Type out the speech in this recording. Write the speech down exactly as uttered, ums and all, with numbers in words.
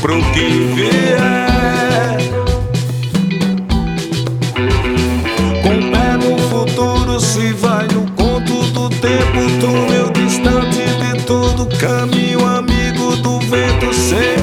pro que vier. Com o pé no futuro se vai no conto do tempo, túnel distante de todo caminho, amigo do vento sem